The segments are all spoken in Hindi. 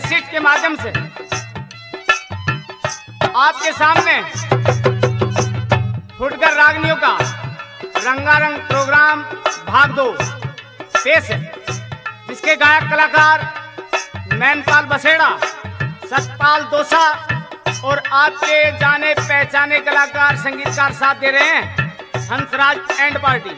कैसेट के माध्यम से आपके सामने फुटकर रागनियों का रंगारंग प्रोग्राम भाग 2 पेश है, जिसके गायक कलाकार मैनपाल बसेड़ा, सतपाल दोसा और आपके जाने पहचाने कलाकार संगीतकार साथ दे रहे हैं हंसराज एंड पार्टी।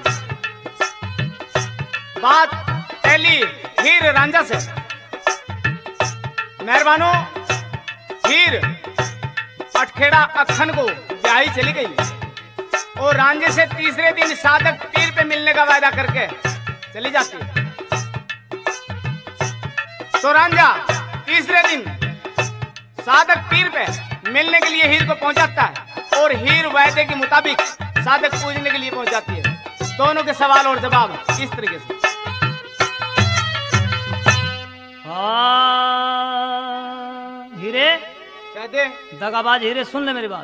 बात पहली हीर रांझा से। मेहरबानो, हीर अटखेड़ा अखन को ब्याही चली गई और रांझे से तीसरे दिन साधक पीर पे मिलने का वायदा करके चली जाती है। तो रांझा तीसरे दिन साधक पीर पे मिलने के लिए हीर को पहुंचाता है और हीर वायदे के मुताबिक साधक पूजने के लिए पहुंच जाती है। दोनों के सवाल और जवाब इस तरीके से। हीरे कहते दगाबाज हीरे, सुन ले मेरी बात।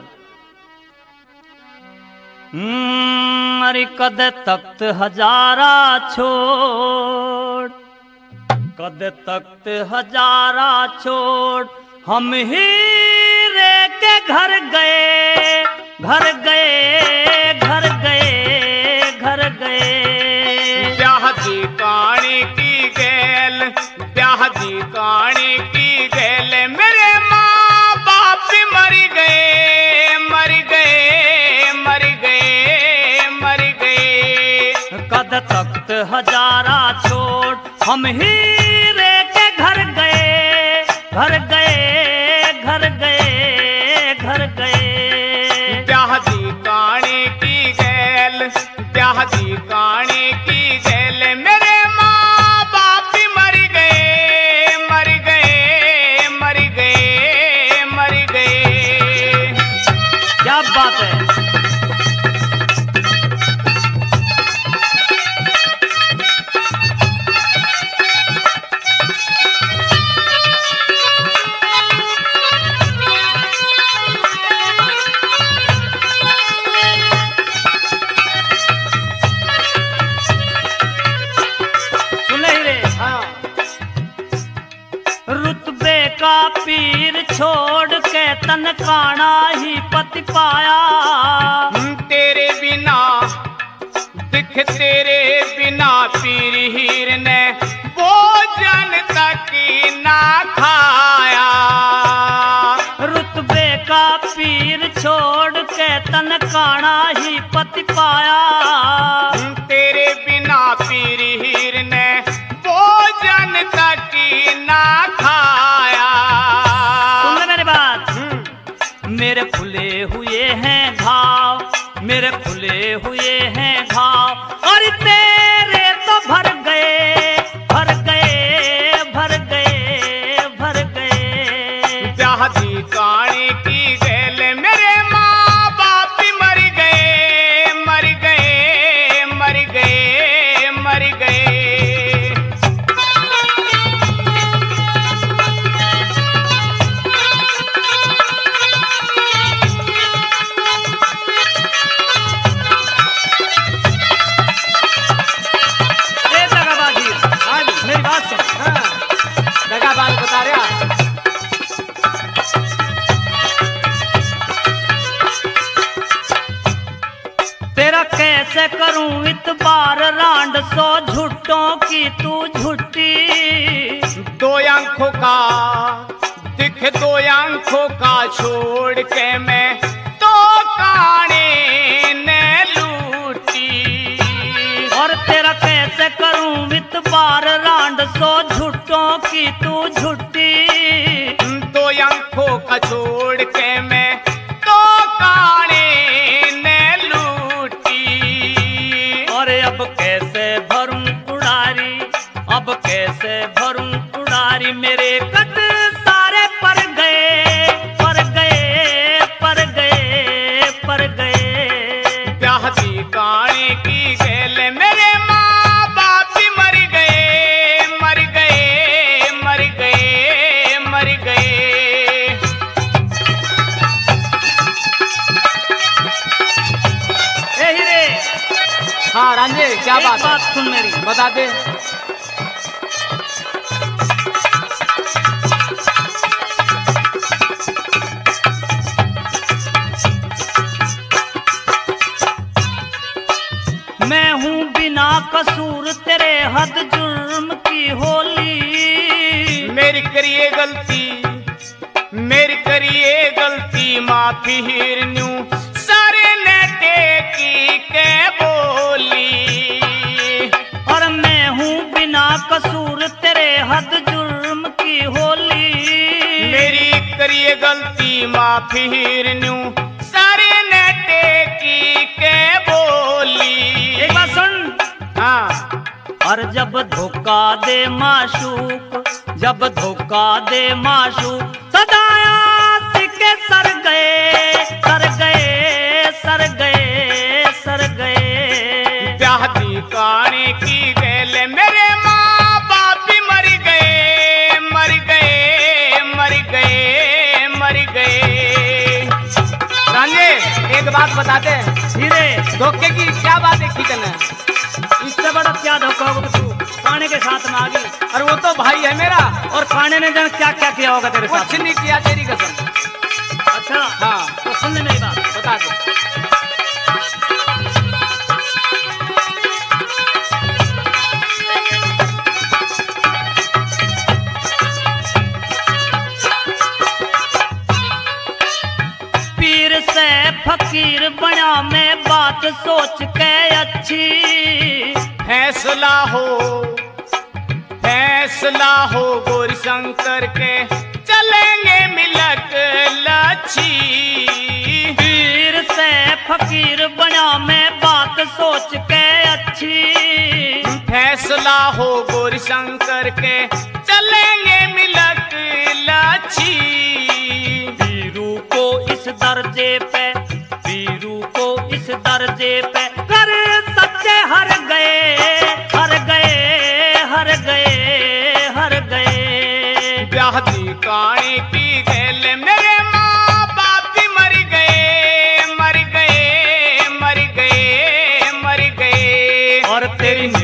अरे कद तख्त हजारा छोड़, कद तख्त हजारा छोड़, हम हीरे के घर गए, घर गए, घर गए, घर गए। ब्याह दी कहानी की गैल, ब्याह दी कहानी की गैल, मेरे माँ बाप मर गए, मर गए, मर गए, मर गए। कद तख्त हजारा छोड़, हम हीरे के घर गए, घर गए, घर गए, घर गए। ब्याह दी कहानी की गैल, ब्याह दी कहानी की गैल, मेरे माँ बाप मर गए, मर गए, मर गए, मर गए। क्या बात है। रुतबे का पीर छोड़ के तनकाना ही पति पाया। तेरे बिना दिख, तेरे बिना पीर हीर ने भोजन तक ना खाया। रुतबे का पीर छोड़ के तनकाना ही पति पाया। तेरे बिना पीर हीर ने भोजन तक ना खाया। सुन ले मेरी बात। मेरे खुले हुए हैं घाव, मेरे खुले हुए हैं घाव, और तेरे तो भर गए, भर गए, भर गए, भर गए। ब्याह दी कहानी की गैल, मेरे माँ बाप मर गए, मर गए, मर गए, मर गए। मेरी बात सुन। दगाबाज बता रहा। तेरा कैसे करूं इतबार, रांड सो झुट्टों की तू झुट्टी। दो आंखों का दिख, दो आंखों का छोड़ के मैं तो काने ने लूटी। और तेरा कैसे करूं इतबार, रांड सो झुट्टों की तू झुट्टी। दो आंखों का छोड़ के मैं तो काने ने लूटी। और अब कैसे भरूं उड़ारी, अब कैसे भरूं उड़ारी, मेरे कद सारे पर गए, पर गए, पर गए, पर गए। ब्याह दी कहानी की गैल, मेरे माँ बाप मर गए, मर गए, मर गए, मर गए। ए हीरे, हाँ रांझे, क्या एक बात सुन मेरी। बता दे। माफी हिरन्यू सर ने टेकी के बोली। और मैं हूँ बिना कसूर तेरे हद जुर्म की होली। मेरी करिए गलती माफी हिरन्यू सर ने टेकी के बोली। एक बात सुन। हाँ। और जब धोखा दे माशूक, जब धोखा दे माशूक, सदाया सिक्के सर गए, सर गए, सर गए, सर गए। ब्याह दी काने की गैले मेरे माँ बाप भी मर गए, मर गए, मर गए, मर गए। रांझे एक बात बताते हैं, धीरे धोखे की क्या बात देखी तने? इससे बड़ा क्या धोखा होगा तू खाने के साथ में आ गई। और वो तो भाई है मेरा। और खाने ने जान क्या क्या किया होगा तेरे साथ। कुछ नहीं किया तेरी कसम। अच्छा हाँ तो सुन ले मेरी बात, बता दो। पीर से फकीर बना मैं बात सोच के अच्छी। फैसला हो, फैसला हो गौरी शंकर के चलेंगे मिलक लच्छी। पीर से फकीर बना मैं बात सोच के अच्छी। फैसला हो गौरी शंकर के चलेंगे मिलक लच्छी। पीरू को इस दर्जे पे, पीरू को इस दर्जे पे कर सच्चे हर गए, हर गए, हर गए, हर गए। ब्याह दी काने की गैल मेरे माँ बाप भी मर गए, मर गए, मर गए, मर गए। और तेरी